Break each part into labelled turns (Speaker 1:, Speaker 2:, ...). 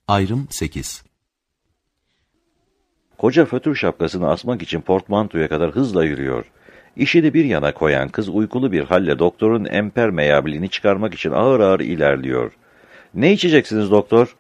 Speaker 1: Ayrım 8.
Speaker 2: Koca fötür şapkasını asmak için portmantoya kadar hızla yürüyor. İşini bir yana koyan kız uykulu bir halle doktorun empermeyabilini çıkarmak için ağır ağır ilerliyor. "Ne içeceksiniz doktor?"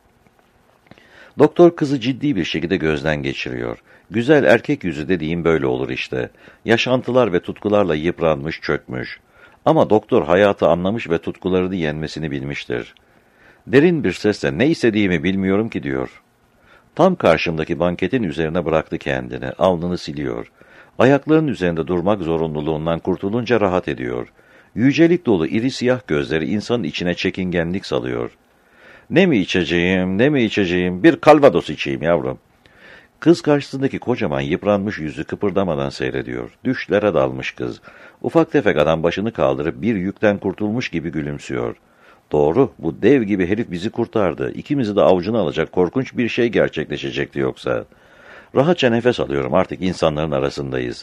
Speaker 2: Doktor kızı ciddi bir şekilde gözden geçiriyor. Güzel erkek yüzü dediğim böyle olur işte. Yaşantılar ve tutkularla yıpranmış, çökmüş. Ama doktor hayatı anlamış ve tutkularını yenmesini bilmiştir. Derin bir sesle "Ne istediğimi bilmiyorum ki" diyor. Tam karşımdaki banketin üzerine bıraktı kendini, alnını siliyor. Ayaklarının üzerinde durmak zorunluluğundan kurtulunca rahat ediyor. Yücelik dolu iri siyah gözleri insanın içine çekingenlik salıyor. "Ne mi içeceğim, ne mi içeceğim? Bir kalvados içeyim yavrum." Kız karşısındaki kocaman yıpranmış yüzü kıpırdamadan seyrediyor. Düşlere dalmış kız. Ufak tefek adam başını kaldırıp bir yükten kurtulmuş gibi gülümsüyor. Doğru, bu dev gibi herif bizi kurtardı. İkimizi de avucuna alacak korkunç bir şey gerçekleşecekti yoksa. Rahatça nefes alıyorum, artık insanların arasındayız.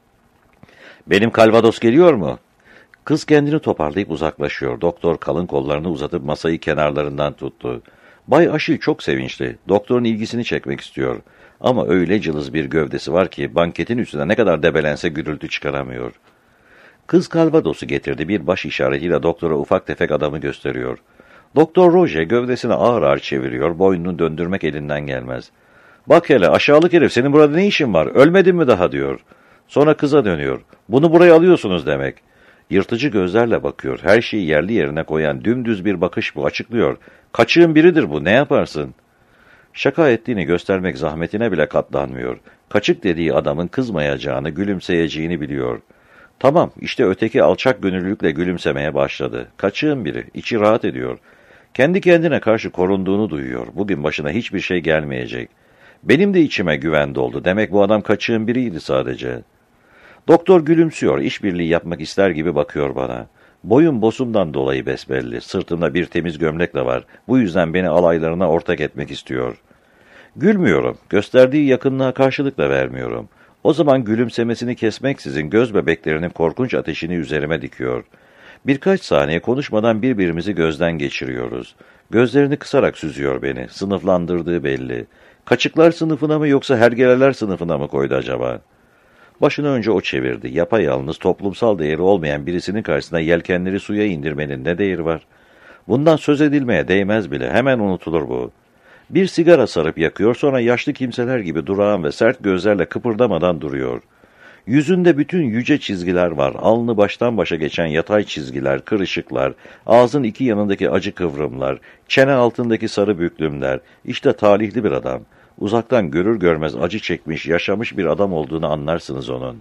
Speaker 2: "Benim kalvados geliyor mu?" Kız kendini toparlayıp uzaklaşıyor. Doktor kalın kollarını uzatıp masayı kenarlarından tuttu. Bay Aşil çok sevinçli. Doktorun ilgisini çekmek istiyor. Ama öyle cılız bir gövdesi var ki banketin üstüne ne kadar debelense gürültü çıkaramıyor. Kız kalvadosu getirdi, bir baş işaretiyle doktora ufak tefek adamı gösteriyor. Doktor Roger gövdesini ağır ağır çeviriyor, boynunu döndürmek elinden gelmez. "Bak hele aşağılık herif, senin burada ne işin var, ölmedin mi daha?" diyor. Sonra kıza dönüyor. "Bunu buraya alıyorsunuz demek." Yırtıcı gözlerle bakıyor, her şeyi yerli yerine koyan dümdüz bir bakış bu, açıklıyor. "Kaçığın biridir bu, ne yaparsın?" Şaka ettiğini göstermek zahmetine bile katlanmıyor. Kaçık dediği adamın kızmayacağını, gülümseyeceğini biliyor. Tamam, işte öteki alçak gönüllülükle gülümsemeye başladı. Kaçığın biri, içi rahat ediyor. Kendi kendine karşı korunduğunu duyuyor. Bugün başına hiçbir şey gelmeyecek. Benim de içime güven doldu. Demek bu adam kaçığın biriydi sadece. Doktor gülümsüyor, işbirliği yapmak ister gibi bakıyor bana. Boyum bosumdan dolayı besbelli. Sırtımda bir temiz gömlek de var. Bu yüzden beni alaylarına ortak etmek istiyor. Gülmüyorum. Gösterdiği yakınlığa karşılık da vermiyorum. O zaman gülümsemesini kesmeksizin göz bebeklerinin korkunç ateşini üzerime dikiyor. Birkaç saniye konuşmadan birbirimizi gözden geçiriyoruz. Gözlerini kısarak süzüyor beni. Sınıflandırdığı belli. Kaçıklar sınıfına mı yoksa hergeleler sınıfına mı koydu acaba? Başını önce o çevirdi. Yapayalnız, toplumsal değeri olmayan birisinin karşısına yelkenleri suya indirmenin ne değeri var? Bundan söz edilmeye değmez bile. Hemen unutulur bu. Bir sigara sarıp yakıyor, sonra yaşlı kimseler gibi durağan ve sert gözlerle kıpırdamadan duruyor. Yüzünde bütün yüce çizgiler var. Alnı baştan başa geçen yatay çizgiler, kırışıklar, ağzın iki yanındaki acı kıvrımlar, çene altındaki sarı büklümler. İşte talihli bir adam. Uzaktan görür görmez acı çekmiş, yaşamış bir adam olduğunu anlarsınız onun.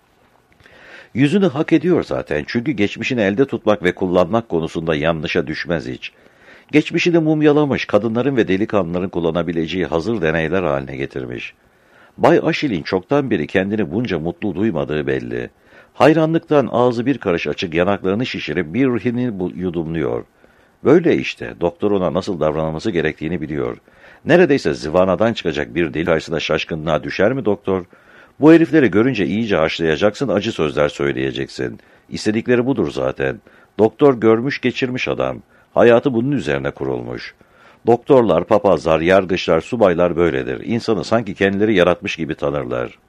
Speaker 2: Yüzünü hak ediyor zaten, çünkü geçmişini elde tutmak ve kullanmak konusunda yanlışa düşmez hiç. Geçmişini mumyalamış, kadınların ve delikanlıların kullanabileceği hazır deneyler haline getirmiş. Bay Aşil'in çoktan beri kendini bunca mutlu duymadığı belli. Hayranlıktan ağzı bir karış açık, yanaklarını şişirip bir ruhini yudumluyor. Böyle işte, doktor ona nasıl davranılması gerektiğini biliyor. Neredeyse zıvanadan çıkacak bir deli karşısında şaşkınlığa düşer mi doktor? Bu herifleri görünce iyice haşlayacaksın, acı sözler söyleyeceksin. İstedikleri budur zaten. Doktor görmüş geçirmiş adam. Hayatı bunun üzerine kurulmuş. Doktorlar, papazlar, yargıçlar, subaylar böyledir. İnsanı sanki kendileri yaratmış gibi tanırlar.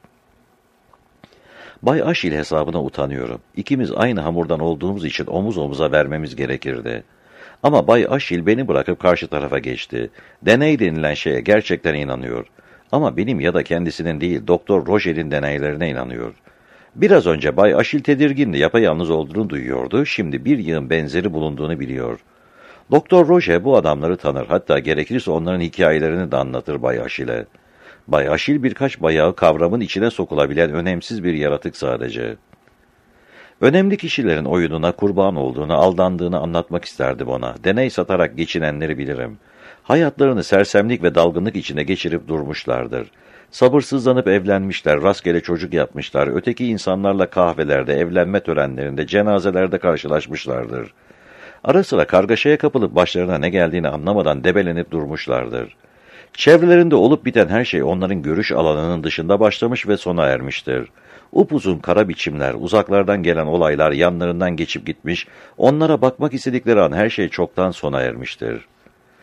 Speaker 2: Bay Aşil hesabına utanıyorum. İkimiz aynı hamurdan olduğumuz için omuz omuza vermemiz gerekirdi. Ama Bay Aşil beni bırakıp karşı tarafa geçti. Deney denilen şeye gerçekten inanıyor. Ama benim ya da kendisinin değil, Doktor Roger'in deneylerine inanıyor. Biraz önce Bay Aşil tedirgindi, yapayalnız olduğunu duyuyordu, şimdi bir yığın benzeri bulunduğunu biliyor. Doktor Roger bu adamları tanır, hatta gerekirse onların hikayelerini de anlatır Bay Aşil'e. Bay Aşil birkaç bayağı kavramın içine sokulabilen önemsiz bir yaratık sadece. Önemli kişilerin oyununa kurban olduğunu, aldandığını anlatmak isterdim ona. Deney satarak geçinenleri bilirim. Hayatlarını sersemlik ve dalgınlık içine geçirip durmuşlardır. Sabırsızlanıp evlenmişler, rastgele çocuk yapmışlar, öteki insanlarla kahvelerde, evlenme törenlerinde, cenazelerde karşılaşmışlardır. Ara sıra kargaşaya kapılıp başlarına ne geldiğini anlamadan debelenip durmuşlardır. Çevrelerinde olup biten her şey onların görüş alanının dışında başlamış ve sona ermiştir. Upuzun kara biçimler, uzaklardan gelen olaylar yanlarından geçip gitmiş, onlara bakmak istedikleri an her şey çoktan sona ermiştir.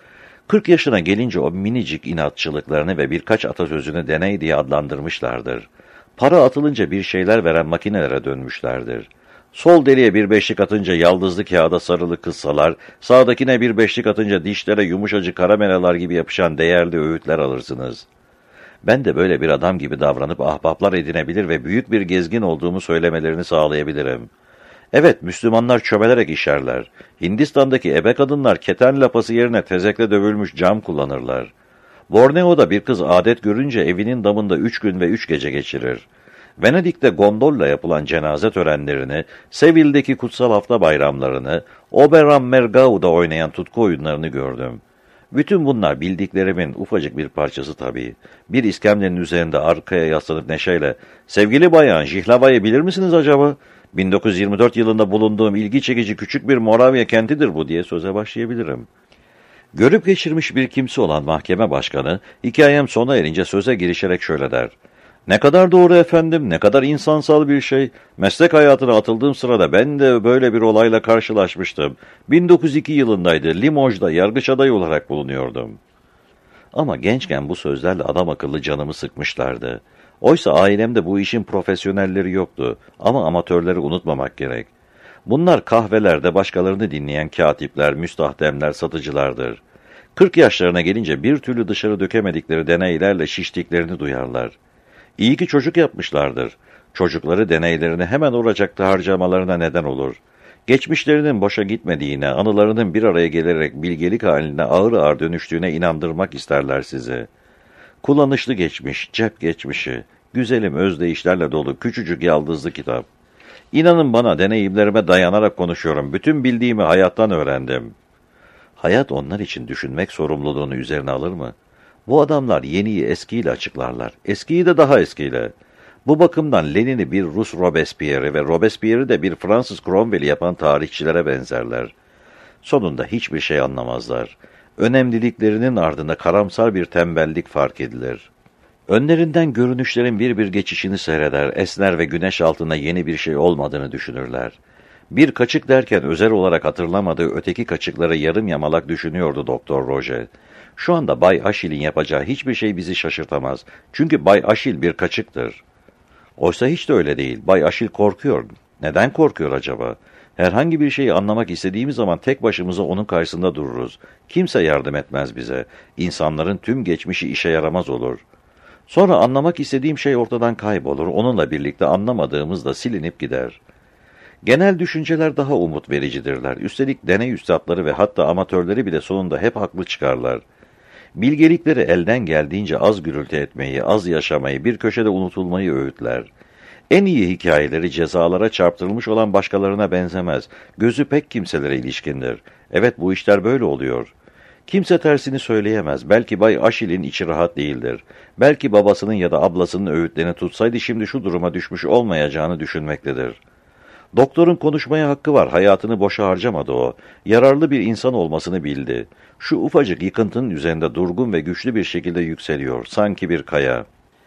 Speaker 2: 40 yaşına gelince o minicik inatçılıklarını ve birkaç atasözünü deney diye adlandırmışlardır. Para atılınca bir şeyler veren makinelere dönmüşlerdir. Sol deliğe bir beşlik atınca yaldızlı kağıda sarılı kıssalar, sağdakine bir beşlik atınca dişlere yumuşacık karamelalar gibi yapışan değerli öğütler alırsınız. Ben de böyle bir adam gibi davranıp ahbaplar edinebilir ve büyük bir gezgin olduğumu söylemelerini sağlayabilirim. Evet, Müslümanlar çömelerek işerler. Hindistan'daki ebe kadınlar keten lapası yerine tezekle dövülmüş cam kullanırlar. Borneo'da bir kız adet görünce evinin damında 3 gün ve 3 gece geçirir. Venedik'te gondolla yapılan cenaze törenlerini, Seville'deki kutsal hafta bayramlarını, Oberammergau'da oynayan tutku oyunlarını gördüm. Bütün bunlar bildiklerimin ufacık bir parçası tabii. Bir iskemlenin üzerinde arkaya yaslanıp neşeyle, ''Sevgili bayan, Jihlava'yı bilir misiniz acaba? 1924 yılında bulunduğum ilgi çekici küçük bir Moravya kentidir bu,'' diye söze başlayabilirim. Görüp geçirmiş bir kimse olan mahkeme başkanı, hikayem sona erince söze girişerek şöyle der. ''Ne kadar doğru efendim, ne kadar insansal bir şey. Meslek hayatına atıldığım sırada ben de böyle bir olayla karşılaşmıştım. 1902 yılındaydı, Limoges'da yargıç adayı olarak bulunuyordum.'' Ama gençken bu sözlerle adam akıllı canımı sıkmışlardı. Oysa ailemde bu işin profesyonelleri yoktu ama amatörleri unutmamak gerek. Bunlar kahvelerde başkalarını dinleyen katipler, müstahdemler, satıcılardır. 40 yaşlarına gelince bir türlü dışarı dökemedikleri deneylerle şiştiklerini duyarlar. İyi ki çocuk yapmışlardır. Çocukları deneylerini hemen oracıkta harcamalarına neden olur. Geçmişlerinin boşa gitmediğine, anılarının bir araya gelerek bilgelik haline ağır ağır dönüştüğüne inandırmak isterler sizi. Kullanışlı geçmiş, cep geçmişi, güzelim özdeyişlerle dolu küçücük yaldızlı kitap. İnanın bana deneyimlerime dayanarak konuşuyorum. Bütün bildiğimi hayattan öğrendim. Hayat onlar için düşünmek sorumluluğunu üzerine alır mı? Bu adamlar yeniyi eskiyle açıklarlar. Eskiyi de daha eskiyle. Bu bakımdan Lenin'i bir Rus Robespierre'i ve Robespierre'i de bir Fransız Cromwell'i yapan tarihçilere benzerler. Sonunda hiçbir şey anlamazlar. Önemliliklerinin ardında karamsar bir tembellik fark edilir. Önlerinden görünüşlerin bir bir geçişini seyreder, esner ve güneş altında yeni bir şey olmadığını düşünürler. Bir kaçık derken özel olarak hatırlamadığı öteki kaçıkları yarım yamalak düşünüyordu Doktor Roger. Şu anda Bay Aşil'in yapacağı hiçbir şey bizi şaşırtamaz. Çünkü Bay Aşil bir kaçıktır. Oysa hiç de öyle değil. Bay Aşil korkuyor. Neden korkuyor acaba? Herhangi bir şeyi anlamak istediğimiz zaman tek başımıza onun karşısında dururuz. Kimse yardım etmez bize. İnsanların tüm geçmişi işe yaramaz olur. Sonra anlamak istediğim şey ortadan kaybolur. Onunla birlikte anlamadığımız da silinip gider. Genel düşünceler daha umut vericidirler. Üstelik deney üstadları ve hatta amatörleri bile sonunda hep haklı çıkarlar. Bilgelikleri elden geldiğince az gürültü etmeyi, az yaşamayı, bir köşede unutulmayı öğütler. En iyi hikayeleri cezalara çarptırılmış olan başkalarına benzemez. Gözü pek kimselere ilişkindir. Evet, bu işler böyle oluyor. Kimse tersini söyleyemez. Belki Bay Aşil'in içi rahat değildir. Belki babasının ya da ablasının öğütlerini tutsaydı şimdi şu duruma düşmüş olmayacağını düşünmektedir. Doktorun konuşmaya hakkı var. Hayatını boşa harcamadı o. Yararlı bir insan olmasını bildi. Şu ufacık yıkıntının üzerinde durgun ve güçlü bir şekilde yükseliyor. Sanki bir kaya.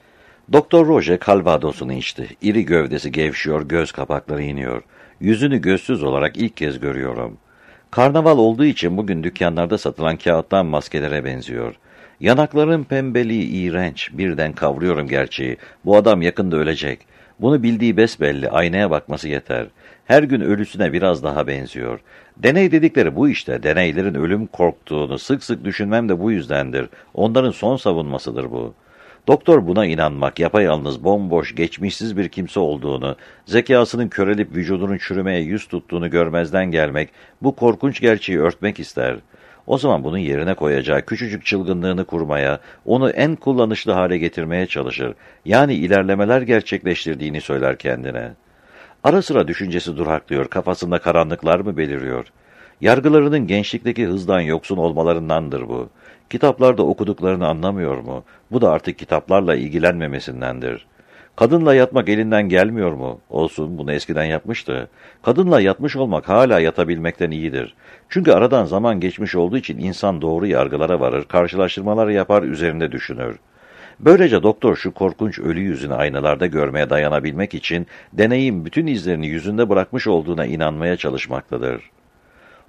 Speaker 2: Doktor Roger Calvados'unu içti. İri gövdesi gevşiyor, göz kapakları iniyor. Yüzünü gözsüz olarak ilk kez görüyorum. Karnaval olduğu için bugün dükkanlarda satılan kağıttan maskelere benziyor. Yanakların pembeliği iğrenç. Birden kavruyorum gerçeği. Bu adam yakında ölecek. Bunu bildiği besbelli. Aynaya bakması yeter. Her gün ölüsüne biraz daha benziyor. Deney dedikleri bu işte. Deneylerin ölüm korktuğunu sık sık düşünmem de bu yüzdendir. Onların son savunmasıdır bu. Doktor buna inanmak, yapayalnız, bomboş, geçmişsiz bir kimse olduğunu, zekasının körelip vücudunun çürümeye yüz tuttuğunu görmezden gelmek, bu korkunç gerçeği örtmek ister. O zaman bunun yerine koyacağı küçücük çılgınlığını kurmaya, onu en kullanışlı hale getirmeye çalışır. Yani ilerlemeler gerçekleştirdiğini söyler kendine. Ara sıra düşüncesi duraklıyor, kafasında karanlıklar mı beliriyor? Yargılarının gençlikteki hızdan yoksun olmalarındandır bu. Kitaplarda okuduklarını anlamıyor mu? Bu da artık kitaplarla ilgilenmemesindendir. Kadınla yatmak elinden gelmiyor mu? Olsun, bunu eskiden yapmıştı. Kadınla yatmış olmak hala yatabilmekten iyidir. Çünkü aradan zaman geçmiş olduğu için insan doğru yargılara varır, karşılaştırmalar yapar, üzerinde düşünür. Böylece doktor şu korkunç ölü yüzünü aynalarda görmeye dayanabilmek için deneyim bütün izlerini yüzünde bırakmış olduğuna inanmaya çalışmaktadır.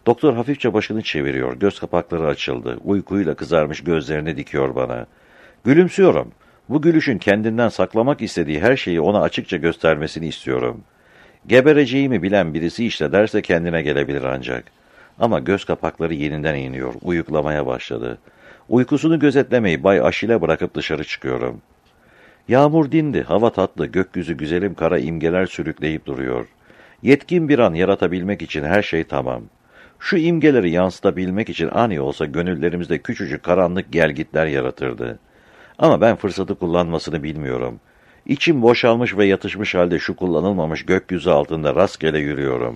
Speaker 2: Doktor hafifçe başını çeviriyor, göz kapakları açıldı, uykuyla kızarmış gözlerini dikiyor bana. Gülümsüyorum. Bu gülüşün kendinden saklamak istediği her şeyi ona açıkça göstermesini istiyorum. Gebereceğimi bilen birisi işte derse kendine gelebilir ancak. Ama göz kapakları yeniden iniyor, uyuklamaya başladı. Uykusunu gözetlemeyi Bay Aşil'e bırakıp dışarı çıkıyorum. Yağmur dindi, hava tatlı, gökyüzü güzelim kara imgeler sürükleyip duruyor. Yetkin bir an yaratabilmek için her şey tamam. Şu imgeleri yansıtabilmek için ani olsa gönüllerimizde küçücük karanlık gelgitler yaratırdı. Ama ben fırsatı kullanmasını bilmiyorum. İçim boşalmış ve yatışmış halde şu kullanılmamış gökyüzü altında rastgele yürüyorum.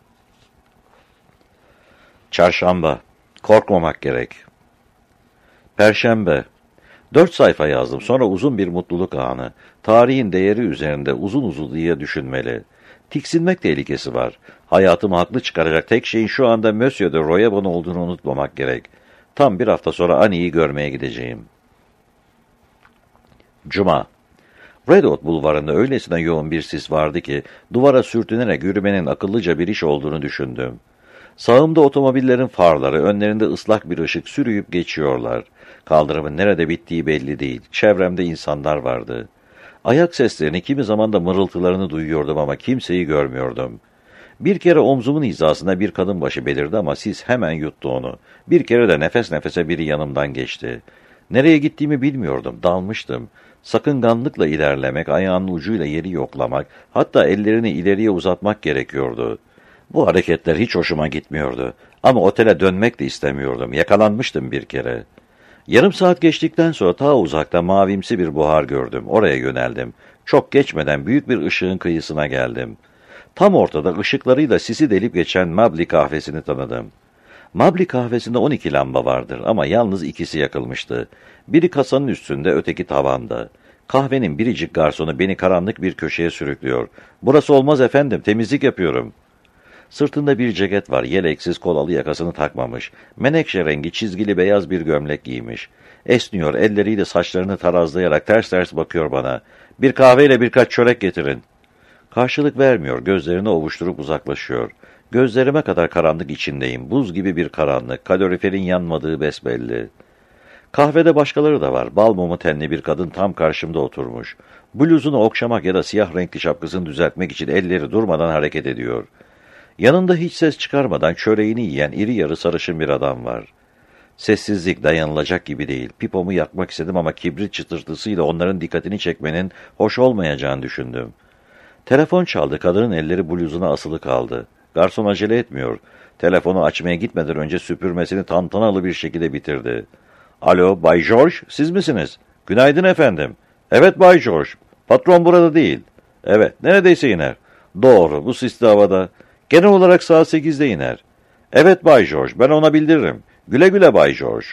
Speaker 2: Çarşamba. Korkmamak gerek. Perşembe. 4 sayfa yazdım. Sonra uzun bir mutluluk anı. Tarihin değeri üzerinde uzun uzadıya düşünmeli. Tiksinmek tehlikesi var. Hayatımı haklı çıkaracak tek şeyin şu anda Monsieur de Royabon olduğunu unutmamak gerek. Tam bir hafta sonra Annie'yi görmeye gideceğim. Cuma. Redwood bulvarında öylesine yoğun bir sis vardı ki duvara sürtünerek yürümenin akıllıca bir iş olduğunu düşündüm. Sağımda otomobillerin farları, önlerinde ıslak bir ışık sürüyüp geçiyorlar. Kaldırımın nerede bittiği belli değil. Çevremde insanlar vardı. Ayak seslerini, kimi zaman da mırıltılarını duyuyordum ama kimseyi görmüyordum. Bir kere omzumun hizasında bir kadın başı belirdi ama sis hemen yuttu onu. Bir kere de nefes nefese biri yanımdan geçti. Nereye gittiğimi bilmiyordum, dalmıştım. Sakınganlıkla ilerlemek, ayağının ucuyla yeri yoklamak, hatta ellerini ileriye uzatmak gerekiyordu. Bu hareketler hiç hoşuma gitmiyordu. Ama otele dönmek de istemiyordum. Yakalanmıştım bir kere. Yarım saat geçtikten sonra ta uzakta mavimsi bir buhar gördüm. Oraya yöneldim. Çok geçmeden büyük bir ışığın kıyısına geldim. Tam ortada ışıklarıyla sisi delip geçen Mabli kahvesini tanıdım. Mabli kahvesinde 12 lamba vardır ama yalnız ikisi yakılmıştı. Biri kasanın üstünde, öteki tavanda. Kahvenin biricik garsonu beni karanlık bir köşeye sürüklüyor. "Burası olmaz efendim, temizlik yapıyorum." Sırtında bir ceket var, yeleksiz, kolalı, yakasını takmamış. Menekşe rengi çizgili beyaz bir gömlek giymiş. Esniyor, elleriyle saçlarını tarazlayarak ters ters bakıyor bana. "Bir kahveyle birkaç çörek getirin." Karşılık vermiyor, gözlerini ovuşturup uzaklaşıyor. Gözlerime kadar karanlık içindeyim, buz gibi bir karanlık, kaloriferin yanmadığı besbelli. Kahvede başkaları da var, bal mumu tenli bir kadın tam karşımda oturmuş. Bluzunu okşamak ya da siyah renkli şapkasını düzeltmek için elleri durmadan hareket ediyor. Yanında hiç ses çıkarmadan çöreğini yiyen iri yarı sarışın bir adam var. Sessizlik dayanılacak gibi değil. Pipomu yakmak istedim ama kibrit çıtırtısıyla onların dikkatini çekmenin hoş olmayacağını düşündüm. Telefon çaldı. Kadının elleri bluzuna asılı kaldı. Garson acele etmiyor. Telefonu açmaya gitmeden önce süpürmesini tantanalı bir şekilde bitirdi. "Alo, Bay George, siz misiniz?" "Günaydın efendim." "Evet Bay George. Patron burada değil." "Evet, neredeyse iner." "Doğru, bu sisli havada." "Genel olarak saat 8'de iner." "Evet Bay George, ben ona bildiririm." "Güle güle Bay George."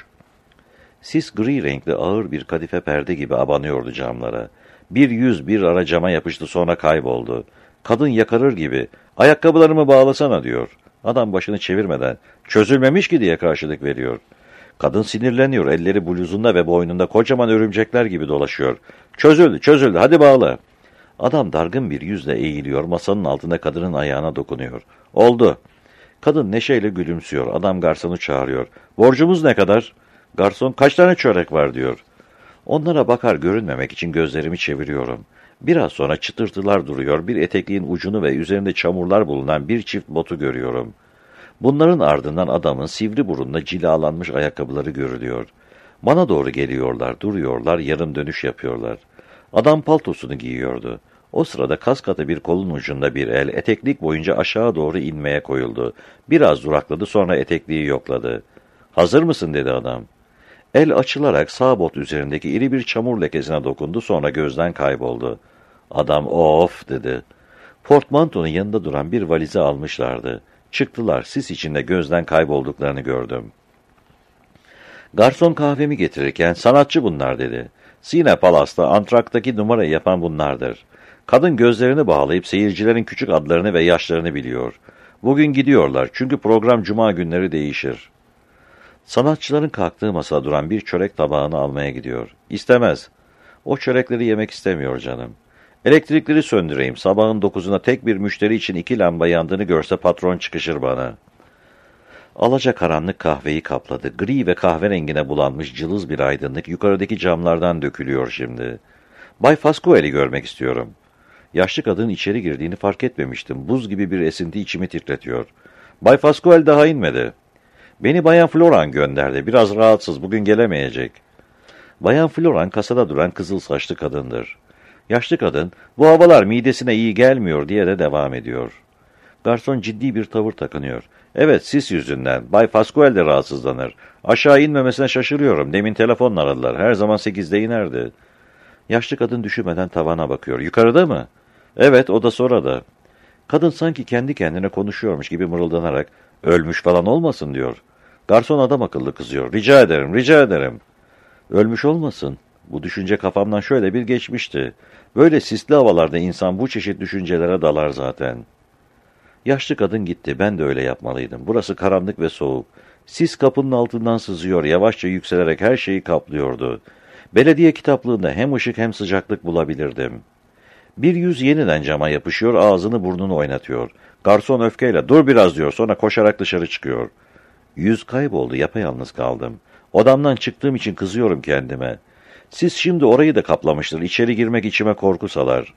Speaker 2: Sis gri renkli ağır bir kadife perde gibi abanıyordu camlara. Bir yüz bir ara cama yapıştı, sonra kayboldu. Kadın yakarır gibi, "Ayakkabılarımı bağlasana," diyor. Adam başını çevirmeden, "Çözülmemiş ki," diye karşılık veriyor. Kadın sinirleniyor, elleri bluzunda ve boynunda kocaman örümcekler gibi dolaşıyor. "Çözüldü, çözüldü, hadi bağla." Adam dargın bir yüzle eğiliyor, masanın altında kadının ayağına dokunuyor. "Oldu." Kadın neşeyle gülümsüyor, adam garsonu çağırıyor. "Borcumuz ne kadar?" Garson, "Kaç tane çörek var?" diyor. Onlara bakar görünmemek için gözlerimi çeviriyorum. Biraz sonra çıtırtılar duruyor, bir etekliğin ucunu ve üzerinde çamurlar bulunan bir çift botu görüyorum. Bunların ardından adamın sivri burunla cilalanmış ayakkabıları görülüyor. Bana doğru geliyorlar, duruyorlar, yarım dönüş yapıyorlar. Adam paltosunu giyiyordu. O sırada kas katı bir kolun ucunda bir el, eteklik boyunca aşağı doğru inmeye koyuldu. Biraz durakladı, sonra etekliği yokladı. "Hazır mısın?" dedi adam. El açılarak sağ bot üzerindeki iri bir çamur lekesine dokundu, sonra gözden kayboldu. Adam "Of," dedi. Portmantonun yanında duran bir valizi almışlardı. Çıktılar, sis içinde gözden kaybolduklarını gördüm. Garson kahvemi getirirken, "Sanatçı bunlar," dedi. "Sine Palas'ta antraktaki numarayı yapan bunlardır." Kadın gözlerini bağlayıp seyircilerin küçük adlarını ve yaşlarını biliyor. Bugün gidiyorlar çünkü program cuma günleri değişir. Sanatçıların kalktığı masada duran bir çörek tabağını almaya gidiyor. "İstemez." "O çörekleri yemek istemiyor canım." "Elektrikleri söndüreyim. Sabahın 9'una tek bir müşteri için 2 lamba yandığını görse patron çıkışır bana." Alacakaranlık kahveyi kapladı. Gri ve kahverengine bulanmış cılız bir aydınlık yukarıdaki camlardan dökülüyor şimdi. Bay Fasquelle'i görmek istiyorum. Yaşlı kadın içeri girdiğini fark etmemiştim. Buz gibi bir esinti içimi titretiyor. Bay Fasquelle daha inmedi. Beni Bayan Floran gönderdi. Biraz rahatsız, bugün gelemeyecek. Bayan Floran kasada duran kızıl saçlı kadındır. Yaşlı kadın, bu havalar midesine iyi gelmiyor diye de devam ediyor. Garson ciddi bir tavır takınıyor. Evet, sis yüzünden. Bay Fasquelle de rahatsızlanır. Aşağı inmemesine şaşırıyorum. Demin telefonla aradılar. Her zaman 8'de inerdi. Yaşlı kadın düşünmeden tavana bakıyor. Yukarıda mı? Evet, o da orada. Kadın sanki kendi kendine konuşuyormuş gibi mırıldanarak, ölmüş falan olmasın diyor. Garson adam akıllı kızıyor. Rica ederim, rica ederim. Ölmüş olmasın. Bu düşünce kafamdan şöyle bir geçmişti. Böyle sisli havalarda insan bu çeşit düşüncelere dalar zaten. Yaşlı kadın gitti. Ben de öyle yapmalıydım. Burası karanlık ve soğuk. Sis kapının altından sızıyor, yavaşça yükselerek her şeyi kaplıyordu. Belediye kitaplığında hem ışık hem sıcaklık bulabilirdim. Bir yüz yeniden cama yapışıyor, ağzını burnunu oynatıyor. Garson öfkeyle dur biraz diyor, sonra koşarak dışarı çıkıyor. Yüz kayboldu, yapayalnız kaldım. Odamdan çıktığım için kızıyorum kendime. Siz şimdi orayı da kaplamıştır, içeri girmek içime korku salar.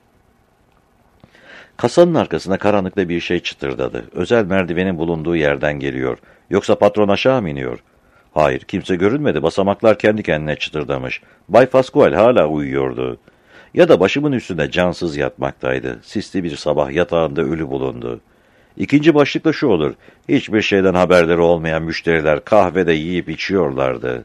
Speaker 2: Kasanın arkasına karanlıkta bir şey çıtırdadı. Özel merdivenin bulunduğu yerden geliyor. Yoksa patron aşağı mı iniyor? Hayır, kimse görünmedi, basamaklar kendi kendine çıtırdamış. Bay Fasquelle hala uyuyordu. Ya da başımın üstünde cansız yatmaktaydı. Sisli bir sabah yatağında ölü bulundu. İkinci başlık da şu olur. Hiçbir şeyden haberleri olmayan müşteriler kahvede yiyip içiyorlardı.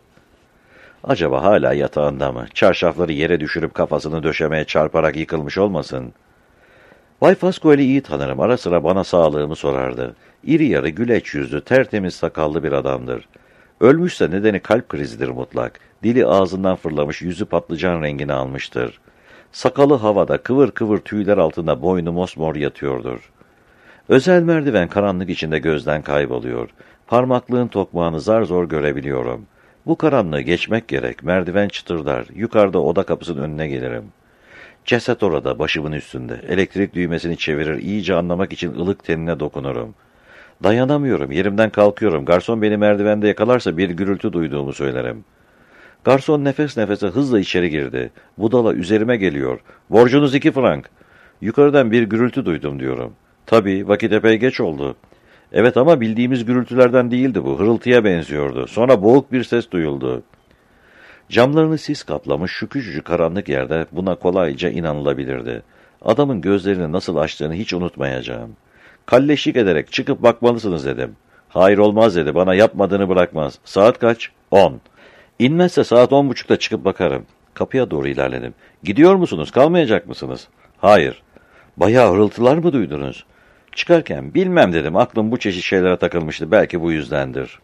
Speaker 2: Acaba hala yatağında mı? Çarşafları yere düşürüp kafasını döşemeye çarparak yıkılmış olmasın? Bay Fasquelle'i iyi tanırım. Ara sıra bana sağlığımı sorardı. İri yarı, güleç yüzlü, tertemiz sakallı bir adamdır. Ölmüşse nedeni kalp krizidir mutlak. Dili ağzından fırlamış, yüzü patlıcan rengini almıştır. Sakalı havada, kıvır kıvır tüyler altında boynu mosmor yatıyordur. Özel merdiven karanlık içinde gözden kayboluyor. Parmaklığın tokmağını zar zor görebiliyorum. Bu karanlığı geçmek gerek. Merdiven çıtırdar. Yukarıda oda kapısının önüne gelirim. Ceset orada, başımın üstünde. Elektrik düğmesini çevirir, iyice anlamak için ılık tenine dokunurum. Dayanamıyorum, yerimden kalkıyorum. Garson beni merdivende yakalarsa bir gürültü duyduğumu söylerim. Garson nefes nefese hızla içeri girdi. Budala üzerime geliyor. Borcunuz 2 frank. Yukarıdan bir gürültü duydum diyorum. Tabii, vakit epey geç oldu. Evet ama bildiğimiz gürültülerden değildi bu. Hırıltıya benziyordu. Sonra boğuk bir ses duyuldu. Camlarını sis kaplamış şu küçücük karanlık yerde buna kolayca inanılabilirdi. Adamın gözlerini nasıl açtığını hiç unutmayacağım. Kalleşlik ederek çıkıp bakmalısınız dedim. Hayır olmaz dedi. Bana yapmadığını bırakmaz. Saat kaç? 10. İnmezse saat 10.30'da çıkıp bakarım. Kapıya doğru ilerledim. Gidiyor musunuz? Kalmayacak mısınız? Hayır. Bayağı hırıltılar mı duydunuz? Çıkarken bilmem dedim. Aklım bu çeşit şeylere takılmıştı. Belki bu yüzdendir.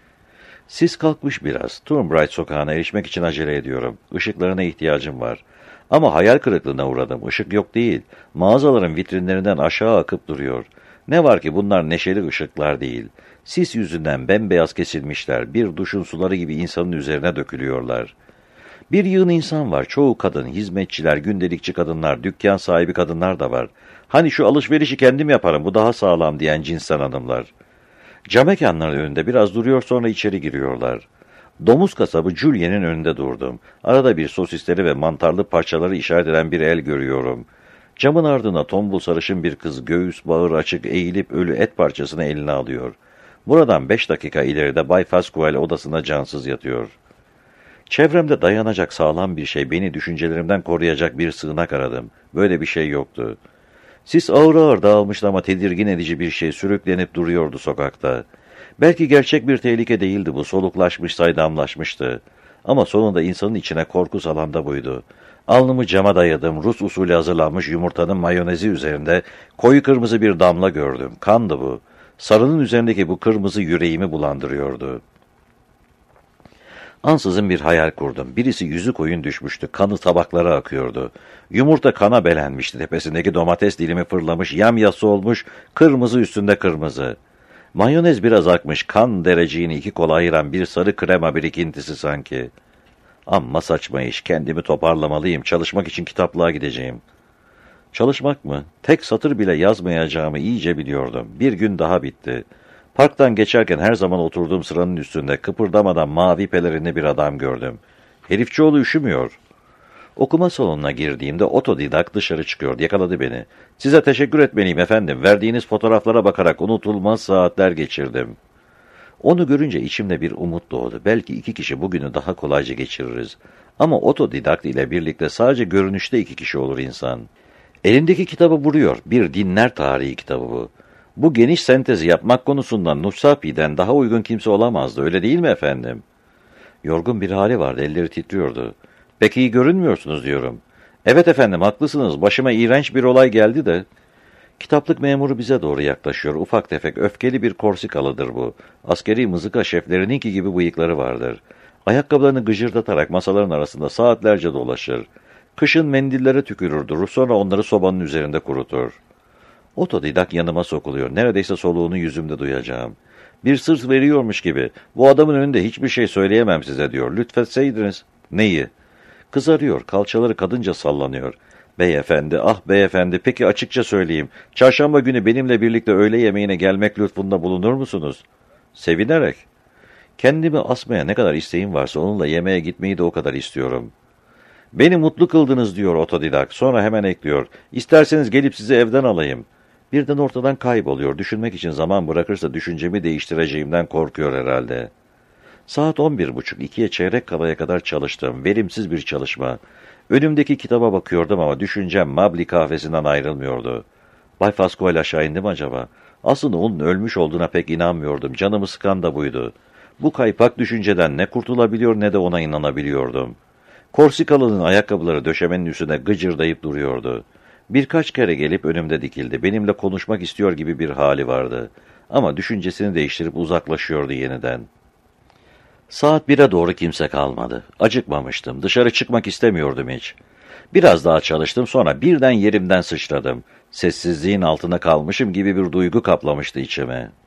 Speaker 2: Sis kalkmış biraz. Turnbright sokağına erişmek için acele ediyorum. Işıklarına ihtiyacım var. Ama hayal kırıklığına uğradım. Işık yok değil. Mağazaların vitrinlerinden aşağı akıp duruyor. Ne var ki bunlar neşeli ışıklar değil. Sis yüzünden bembeyaz kesilmişler. Bir duşun suları gibi insanın üzerine dökülüyorlar. Bir yığın insan var. Çoğu kadın, hizmetçiler, gündelikçi kadınlar, dükkan sahibi kadınlar da var. Hani şu alışverişi kendim yaparım, bu daha sağlam diyen cinsten hanımlar. Cam mekanların önünde biraz duruyor, sonra içeri giriyorlar. Domuz kasabı Julien'in önünde durdum. Arada bir sosisleri ve mantarlı parçaları işaret eden bir el görüyorum. Camın ardına tombul sarışın bir kız göğüs bağır açık eğilip ölü et parçasını eline alıyor. Buradan 5 dakika ileride Bay Fasquelle odasında cansız yatıyor. Çevremde dayanacak sağlam bir şey, beni düşüncelerimden koruyacak bir sığınak aradım. Böyle bir şey yoktu. Sis ağır ağır dağılmıştı ama tedirgin edici bir şey sürüklenip duruyordu sokakta. Belki gerçek bir tehlike değildi bu, soluklaşmış saydamlaşmıştı. Ama sonunda insanın içine korku salan da buydu. Alnımı cama dayadım, Rus usulü hazırlanmış yumurtanın mayonezi üzerinde koyu kırmızı bir damla gördüm. Kandı bu. Sarının üzerindeki bu kırmızı yüreğimi bulandırıyordu. Ansızın bir hayal kurdum. Birisi yüzü koyun düşmüştü. Kanı tabaklara akıyordu. Yumurta kana belenmişti. Tepesindeki domates dilimi fırlamış, yamyassı olmuş, kırmızı üstünde kırmızı. Mayonez biraz akmış, kan dereceğini 2 kola ayıran bir sarı krema birikintisi sanki. Amma saçma iş, kendimi toparlamalıyım. Çalışmak için kitaplığa gideceğim. Çalışmak mı? Tek satır bile yazmayacağımı iyice biliyordum. Bir gün daha bitti. Parktan geçerken her zaman oturduğum sıranın üstünde kıpırdamadan mavi pelerinli bir adam gördüm. Herifçioğlu üşümüyor. Okuma salonuna girdiğimde otodidak dışarı çıkıyor. Yakaladı beni. Size teşekkür etmeliyim efendim. Verdiğiniz fotoğraflara bakarak unutulmaz saatler geçirdim. Onu görünce içimde bir umut doğdu. Belki 2 kişi bugünü daha kolayca geçiririz. Ama otodidakt ile birlikte sadece görünüşte 2 kişi olur insan. Elindeki kitabı vuruyor. Bir dinler tarihi kitabı bu. Bu geniş sentezi yapmak konusunda Nusapi'den daha uygun kimse olamazdı. Öyle değil mi efendim? Yorgun bir hali vardı. Elleri titriyordu. Pek iyi görünmüyorsunuz diyorum. Evet efendim haklısınız. Başıma iğrenç bir olay geldi de. Kitaplık memuru bize doğru yaklaşıyor. Ufak tefek öfkeli bir Korsikalıdır bu. Askeri mızıka şeflerininki gibi bıyıkları vardır. Ayakkabılarını gıcırdatarak masaların arasında saatlerce dolaşır. Kışın mendillere tükürürdür. Sonra onları sobanın üzerinde kurutur. Otodidak yanıma sokuluyor. Neredeyse soluğunu yüzümde duyacağım. Bir sır veriyormuş gibi. Bu adamın önünde hiçbir şey söyleyemem size diyor. Lütfetseydiniz. Neyi? Kızarıyor. Kalçaları kadınca sallanıyor. Beyefendi, ah beyefendi, peki açıkça söyleyeyim. Çarşamba günü benimle birlikte öğle yemeğine gelmek lütfunda bulunur musunuz? Sevinerek. Kendimi asmaya ne kadar isteğim varsa onunla yemeğe gitmeyi de o kadar istiyorum. Beni mutlu kıldınız diyor otodidak. Sonra hemen ekliyor. İsterseniz gelip sizi evden alayım. Birden ortadan kayboluyor. Düşünmek için zaman bırakırsa düşüncemi değiştireceğimden korkuyor herhalde. Saat 11.30, 2'ye çeyrek kalaya kadar çalıştım. Verimsiz bir çalışma. Önümdeki kitaba bakıyordum ama düşüncem Mabli kahvesinden ayrılmıyordu. Bay Fascoel aşağı indi mi acaba? Aslında onun ölmüş olduğuna pek inanmıyordum. Canımı sıkan da buydu. Bu kaypak düşünceden ne kurtulabiliyor ne de ona inanabiliyordum. Korsikalı'nın ayakkabıları döşemenin üstüne gıcırdayıp duruyordu. Birkaç kere gelip önümde dikildi. Benimle konuşmak istiyor gibi bir hali vardı. Ama düşüncesini değiştirip uzaklaşıyordu yeniden. Saat 1'e doğru kimse kalmadı. Acıkmamıştım. Dışarı çıkmak istemiyordum hiç. Biraz daha çalıştım, sonra birden yerimden sıçradım. Sessizliğin altına kalmışım gibi bir duygu kaplamıştı içime.